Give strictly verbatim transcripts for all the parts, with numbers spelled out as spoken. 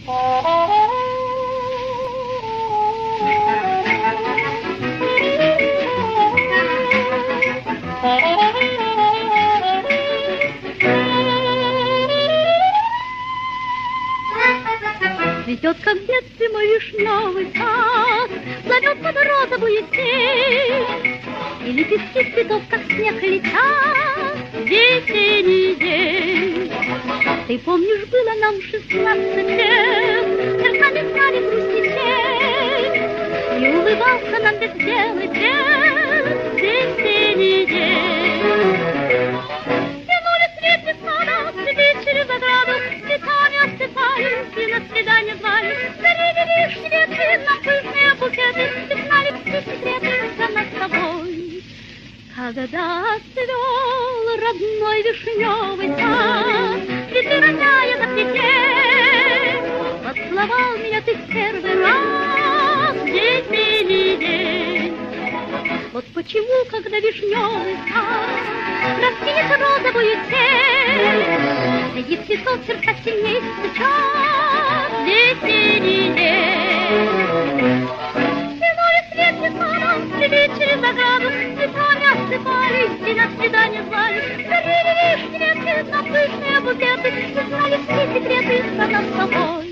Цветет, как в детстве мой вишневый сад, плывет под розовую сеть, и лепестки цветов, как снег, летят в весенний день. Ты помнишь, было нам шестнадцать лет, сердцами знали грусть и тень, и улыбался нам без белый свет весенний день. Тянули цветы сада, цветы через ограду, цветами осыпали, и на свидание звали. Дарили лишние цветы, нам пышные букеты, и знали все секреты за нас с тобой. Когда цвел родной вишневый сад, цветы роняя на плите, поцеловал меня ты в первый раз в весенний день. Вот почему, когда вишневый сад раскинет розовую тень, среди цветов сердца сильней стучат в весенний день. Тянули свет сада, цветы через ограду, цветами осыпались и на свидание звали. Дарили лишние цветы, на пышные букеты, и знали все секреты за нас с тобой.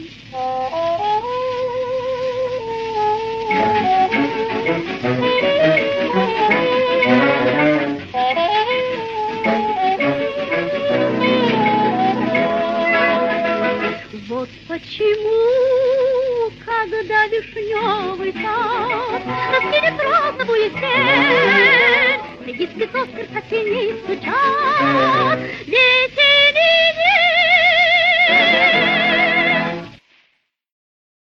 Вот почему, когда вишневый сад раскинет розовую тень, среди цветов сердца сильней стучат весенний день.